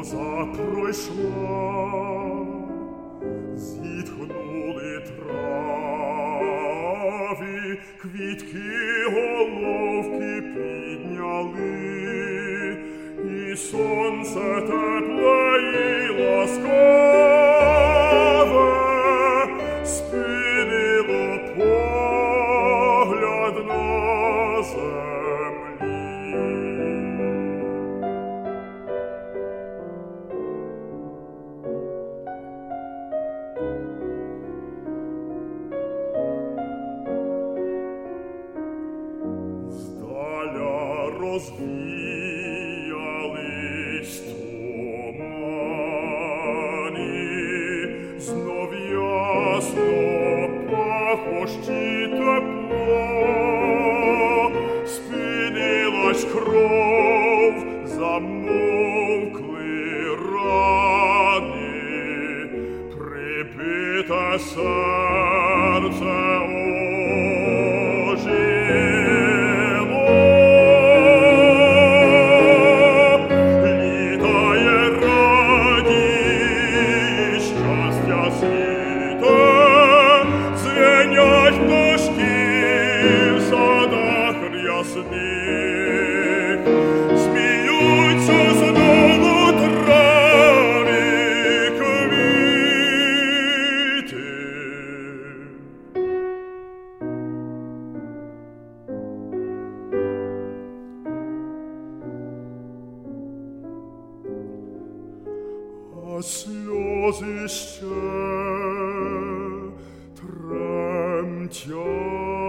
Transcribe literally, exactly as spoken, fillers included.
гроза пройшла, зітхнули трави, квітки головки підняли, і сонце тепле і ласкаве спинило погляд на землі. Здаля розвіялись тумани, знов ясно пахощі тепло, спинилась кров, замовкли рани, прибите серце ожило. Літає радість, щастя світе, дзвенять пташки в садах рясних, сміються знову трави, квіти. А сльози ще тремтять.